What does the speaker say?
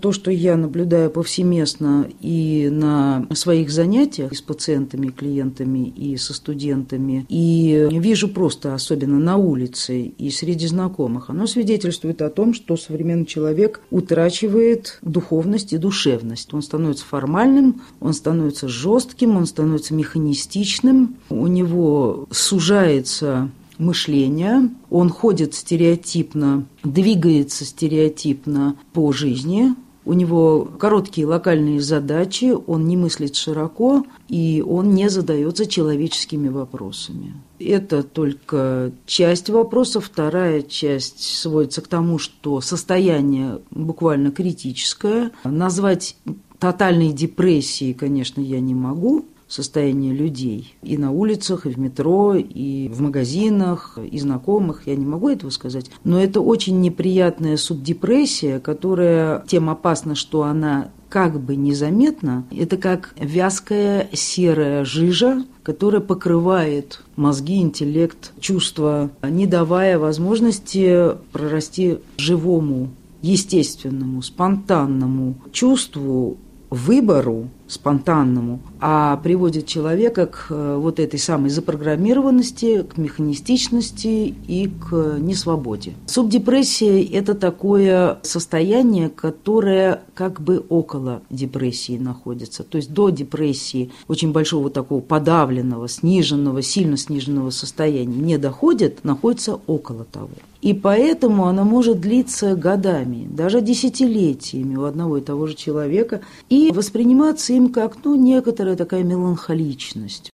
то, что я наблюдаю повсеместно и на своих занятиях и с пациентами, клиентами, и со студентами, и вижу просто, особенно на улице и среди знакомых, оно свидетельствует о том, что современный человек утрачивает духовность и душевность. Он становится формальным, он становится жестким, он становится механистичным, у него сужается мышление, он ходит стереотипно, двигается стереотипно по жизни, у него короткие локальные задачи, он не мыслит широко, и он не задается человеческими вопросами. Это только часть вопросов. Вторая часть сводится к тому, что состояние буквально критическое. Назвать тотальной депрессией, конечно, я не могу. Состояние людей и на улицах, и в метро, и в магазинах, и знакомых, я не могу этого сказать. Но это очень неприятная субдепрессия, которая тем опасна, что она как бы незаметна. Это как вязкая серая жижа, которая покрывает мозги, интеллект, чувства, не давая возможности прорасти живому, естественному, спонтанному чувству, выбору спонтанному, а приводит человека к вот этой самой запрограммированности, к механистичности и к несвободе. Субдепрессия – это такое состояние, которое как бы около депрессии находится. То есть до депрессии очень большого такого подавленного, сниженного, сильно сниженного состояния не доходит, находится около того. И поэтому она может длиться годами, даже десятилетиями у одного и того же человека и восприниматься им как некоторая такая меланхоличность.